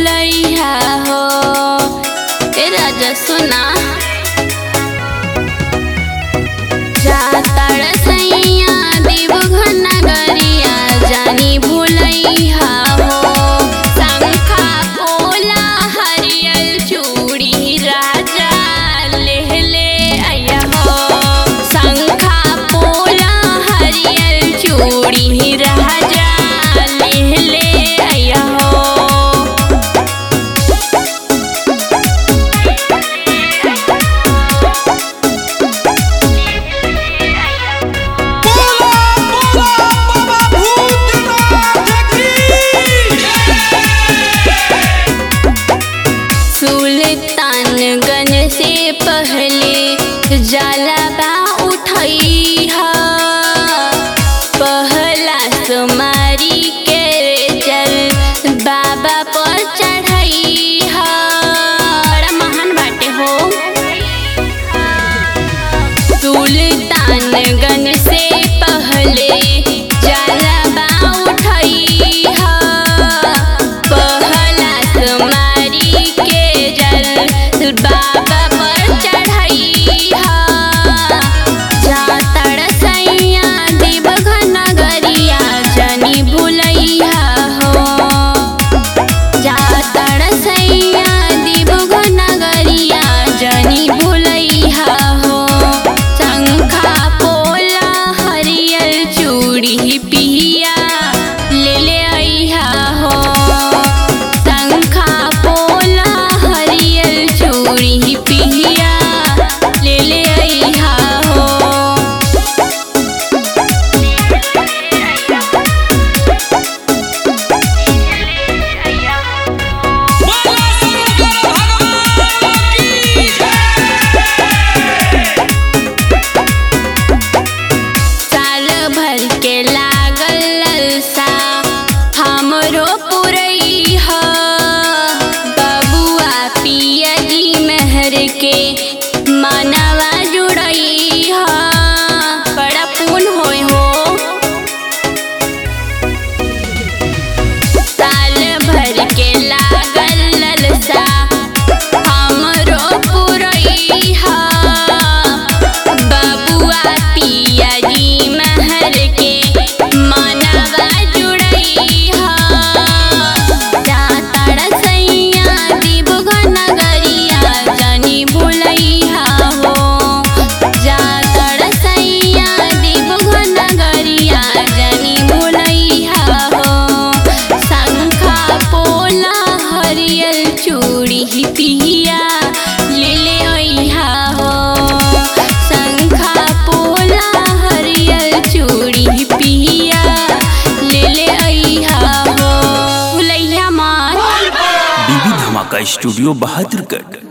भूलैया हो। ए राजा सुना जातड़ सैया देवघर नगरिया जानी भूलैया हो। शंखा पोला हरियल चूड़ी राजा ले ले आया हो। शंखा पोला हरियल चूड़ी राजा ले ले आया हो। सुल्तानगंज से पहले जलवा उठैहा। पहला सोमवारी के जल बाबा पर चढ़ैहा। बड़ा महान बाटे हो। सुल्तानगंज से पहले जलवा उठैहा। पहला सोमवारी के जल बाबा पर चढ़ैहा। जातड़ सैया देवघर नगरिया जानी भूलैया हो। जातड़ सैया देवघर नगरिया जानी भूलैया हो। शंखा पोला हरियल चूड़ी पिया ले ले आइहा हो। शंखा पोला हरियल चूड़ी पिया ले ले आइहा हो। साल भर के लागल ललसा हमरो पुरैहा। बबुआ पिया जी मेहर के मनवा जुड़ैहा। बड़ा पुण्य होय हो। साल भर के लागल ललसा हमरो पुरैहा। बबुआ पिया जी मेहर के मनवा जुड़ैहा। जातड़ सैया देवघर नगरिया जानी भूलैया हो। जातड़ सैया देवघर नगरिया जानी भूलैया हो। शंखा पोला हरियल चूड़ी पिया ले ले आइहा हो। शंखा पोला हरियल चूड़ी पिया ले ले आइहा हो। भूलैया माँ। बीबी धमाका स्टूडियो बहादुरगढ़।